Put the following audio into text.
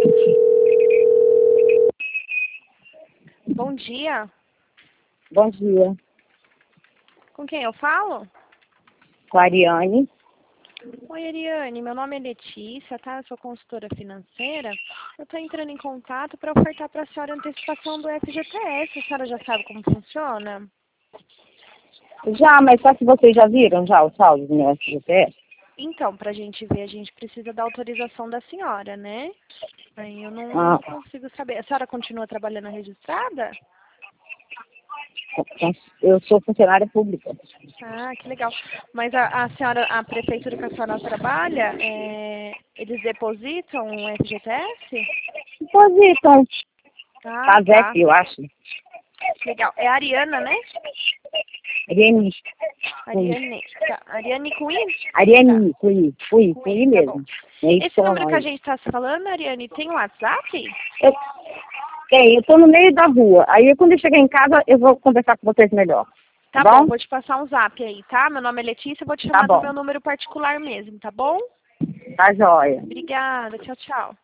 Bom dia. Bom dia. Com quem eu falo? Com a Ariane. Oi, Ariane. Meu nome é Letícia, tá? Eu sou consultora financeira. Eu estou entrando em contato para ofertar para a senhora a antecipação do FGTS. A senhora já sabe como funciona? Já, mas só que vocês já viram já o saldo do meu FGTS? Então, para a gente ver, a gente precisa da autorização da senhora, né? Aí eu não Ah, consigo saber. A senhora continua trabalhando registrada? eu sou funcionária pública. Ah, que legal. Mas a senhora, a prefeitura que a senhora trabalha, eles depositam um FGTS? Depositam. Ah, tá. Casep, eu acho. Legal. É a Ariana, né? Ariane. Fui. Ariane. Tá. Ariane com I? Tá. Ariane, fui Com I, tá bom. mesmo. É isso que Esse eu número que a não. gente está se falando, Ariane, tem um WhatsApp? Eu tô no meio da rua. Aí quando eu chegar em casa, eu vou conversar com vocês melhor. Tá Tá bom, bom? vou te passar um zap aí, tá? Meu nome é Letícia, vou te Tá chamar do bom. meu número particular mesmo, tá bom? Tá jóia. Obrigada, tchau, tchau.